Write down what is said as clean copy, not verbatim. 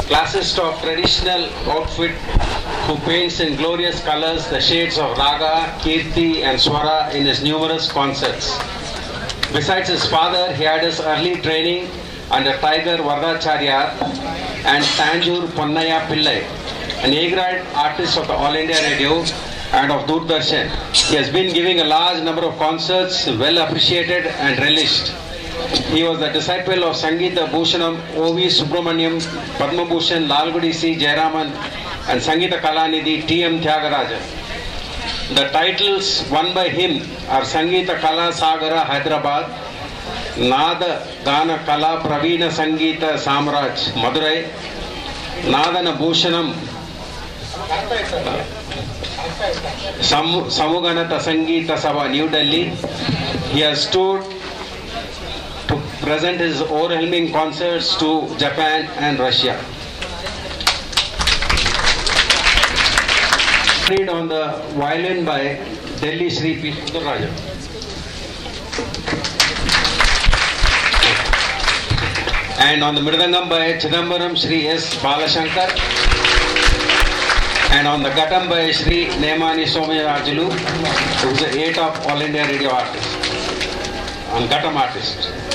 classist of traditional outfit who paints in glorious colors the shades of Raga, Kirti and Swara in his numerous concerts. Besides his father, he had his early training under Tiger Vardacharya and Tanjore Ponnaya Pillai, an A-grade artist of the All India Radio and of Doordarshan. He has been giving a large number of concerts, well appreciated and relished. He was the disciple of Sangeeta Bhushanam O.V. Subramaniam, Padma Bhushan Lalgudi C. Jayaraman and Sangeeta Kalanidhi T.M. Tyagarajan. The titles won by him are Sangeeta Kala Sagara Hyderabad, Nada Gana Kala Pravina Sangeeta Samraj Madurai, Nadana Bhushanam Samuganata Sangeeta Sabha New Delhi. He has toured to present his overwhelming concerts to Japan and Russia. Played on the violin by Delhi Sri P. Sundararajan. And on the mridangam by Chidambaram Sri S. Balashankar. And on the ghatam by Sri Nemani Somayarajulu, who is the 8th of All India Radio artist, and ghatam artist.